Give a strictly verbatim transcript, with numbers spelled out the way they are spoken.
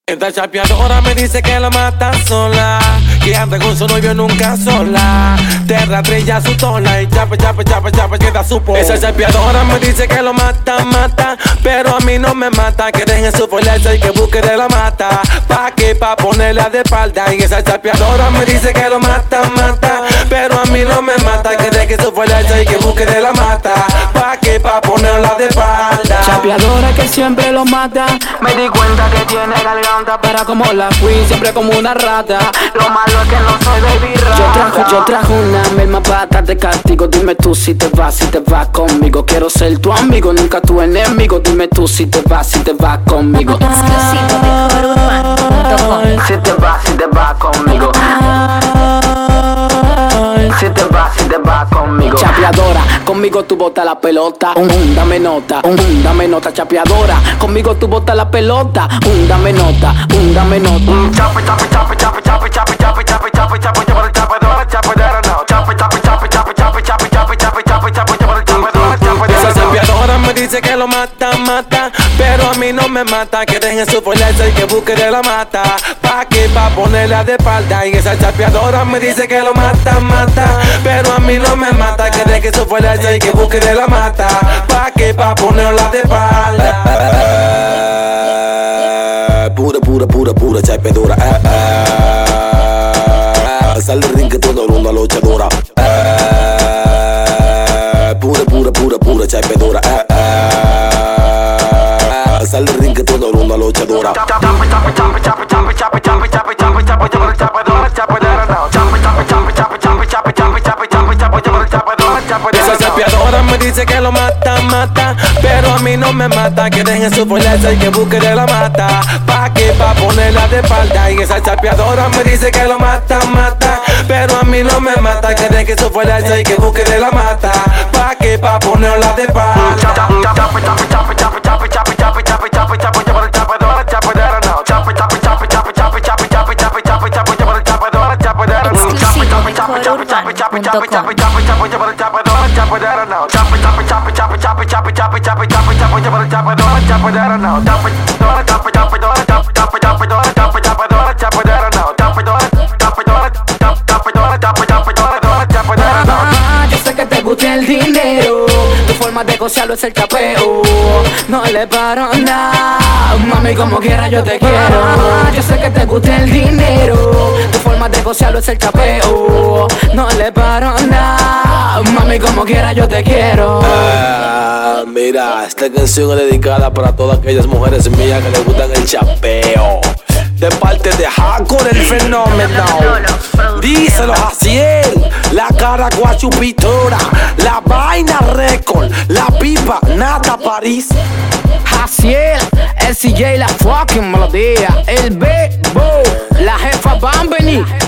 Esta chapeadora me dice que la mata sola, que anda con su novio nunca sola. Te rastrilla su tola y chape, chape, chape, chape, queda su po. Esa chapeadora me dice que lo mata, mata, pero a mí no me mata. Que deje su fortaleza y que busque de la mata. Pa' que pa' ponerla de espalda. Y esa chapeadora me dice que lo mata, mata, pero a mí no me mata. Que deje su fortaleza y que busque de la mata. Pa' que pa' ponerla de espalda. Chapeadora que siempre lo mata. Me di cuenta que tiene garganta para como la fui, siempre como una rata. Lo malo es que no soy baby rata. Yo trajo, yo trajo una merma para de castigo. Dime tú si te vas, si te vas conmigo. Quiero ser tu amigo, nunca tu enemigo. Dime tú si te vas, si te vas conmigo. Exclusivo de coverurbano punto com. Si te vas, si te vas conmigo. Si te vas, si te vas conmigo. Chapeadora, conmigo tú botas la pelota. Un, dame nota, un, dame nota. Chapeadora, conmigo tú botas la pelota. Un, dame nota, un, dame nota. Chape, chape, chape, chape, chape, chape, chape, chape, chape, chape, chape, chapeadora, chapeadora, no. Chape, chape, chape, chape, chape, chape, chape, chape, chape, chape, chapeadora, chapeadora. Esa chapeadora me dice que lo mata, mata, pero a mí no me mata. Que deje su fortaleza y que busque de la mata. Pa' que pa' ponerla de espalda. Y esa chapeadora me dice que lo mata, mata, pero a mí no me mata. Que deje su fortaleza y que busque de la mata. Pa' que pa' ponerla de espalda. Pura, pura, pura, pura chapeadora. Ah, ah, ah, sal del ring que todo el mundo luchadora. Ah, pura, pura, pura, pura chapeadora. Ah, ah, sal del ring que todo el mundo luchadora. Esa chapeadora me dice que lo mata, mata, pero a mí no me mata. Que deje su fortaleza y que busque de la mata. Pa' que pa' ponerla de espalda. Y esa chapeadora me dice que lo mata, mata, pero a mí no me mata. Que deje su fortaleza y que busque de la mata. Pa' que pa' ponerla de espalda. Exclusivo de coverurbano punto com. Yo sé que te gusta el dinero, tu forma de gozarlo es el chapeo. No le paro nada, mami, como quiera yo te quiero. Yo sé que te gusta el dinero, tu forma de gozarlo es el chapeo. No le paro nada, mami, como quiera yo te quiero. Ah, mira, esta canción es dedicada para todas aquellas mujeres mías que les gustan el chapeo. De parte de Hardcore el fenómeno. Díselo Jaciel, la cara guachupitora, la vaina récord, la pipa Nata París. Jaciel, el C J, la fucking melodía, el Bebo, la jefa Bambini.